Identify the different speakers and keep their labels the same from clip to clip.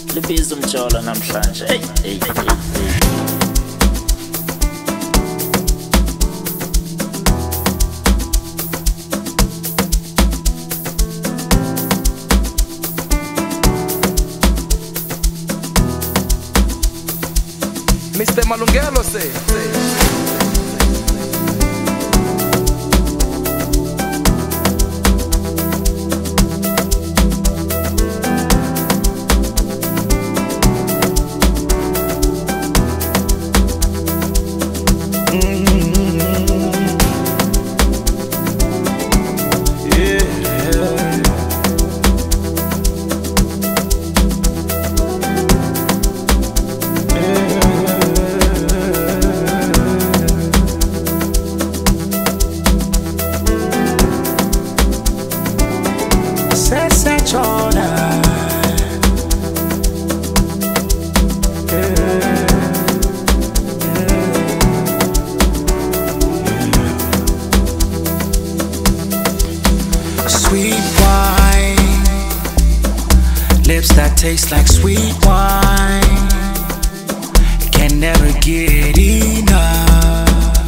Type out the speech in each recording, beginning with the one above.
Speaker 1: libiza umjolo namhlanje. Hey.
Speaker 2: Mr. Malungelo say.
Speaker 3: Sweet wine, lips that taste like sweet wine, can never get enough.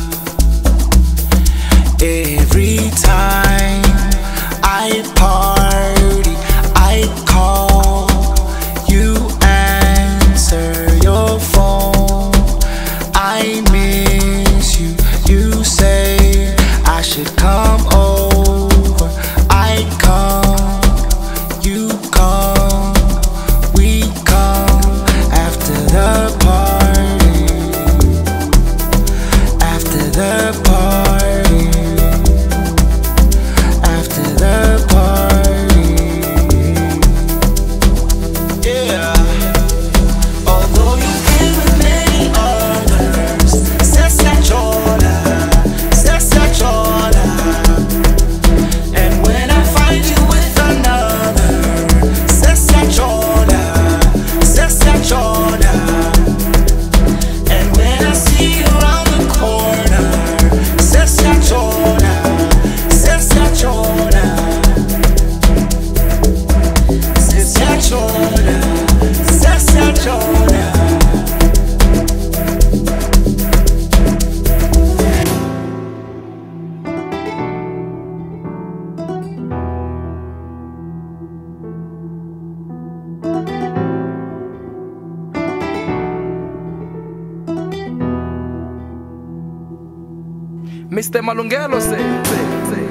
Speaker 3: Every time I party, I call, you answer your phone. I miss you, you say I should come over. I come, you come, we come after the party, after the party, after the party. Yeah. Although you've been with many others, Sessa Chola, Sessa Chola. And when I find you with another, Sessa Chola, Sessa Chola. And when I see you around the corner, Sessa Chola, Sessa Chola, Sessa Chola, Sessa Chola.
Speaker 2: Mr. Malungelo say.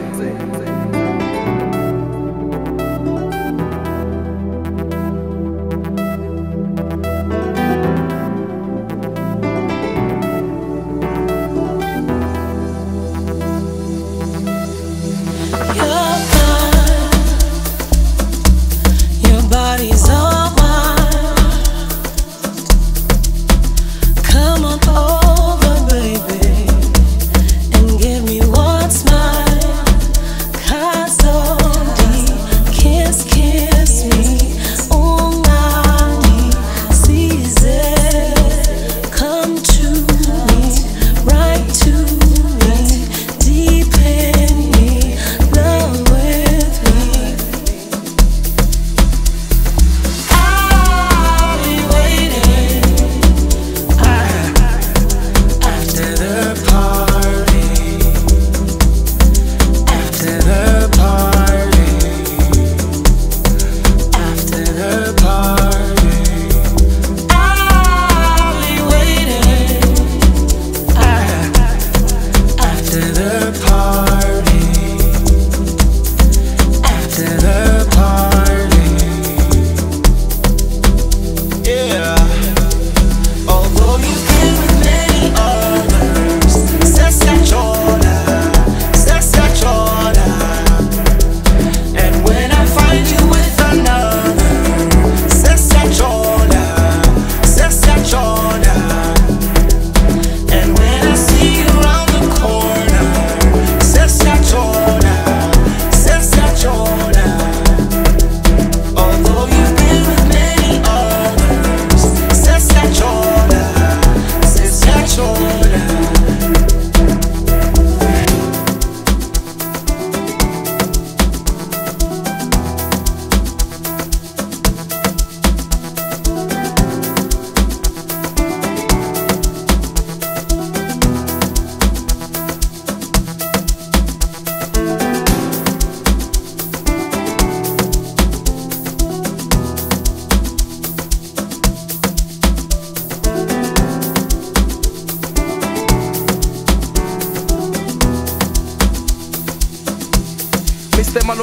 Speaker 4: Your body's all mine. Come on over, baby, and give me what's mine.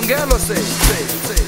Speaker 2: Malungelo say.